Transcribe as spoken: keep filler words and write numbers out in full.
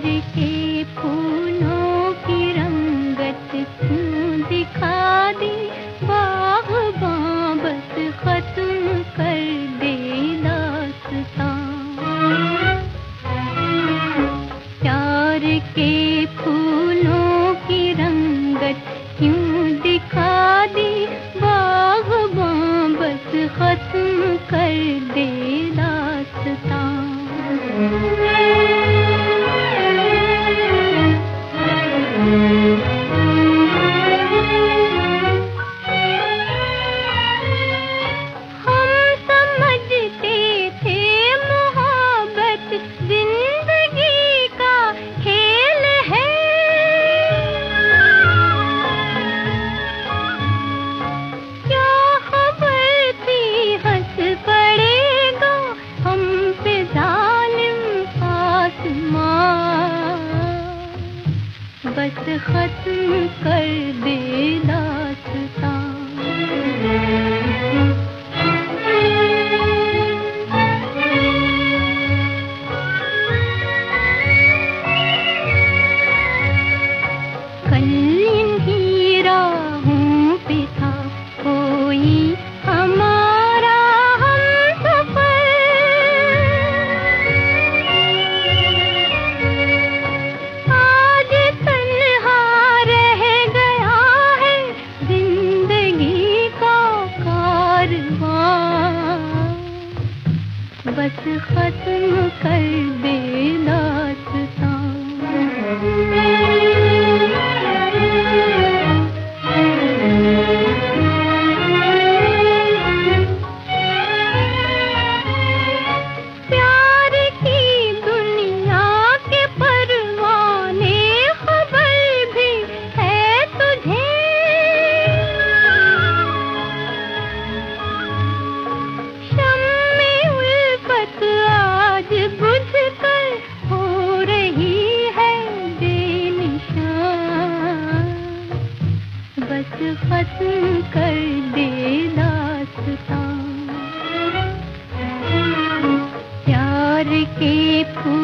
के फूलों की रंगत क्यों दिखा दी, बाग़बां बस खत्म कर दे दास्तां। प्यार के फूलों की रंगत क्यों दिखा दी, बाग़बां बस खत्म कर दे दास्तां। बस खत्म कर दे दास्तां। कल इन्हीं राहों पे था कोई हमारा हमसफर, आज तन्हा रह गया है जिंदगी का कारवां। बस खत्म कर दे दास्तां। बस खत्म कर दे दास्तां। प्यार के फूल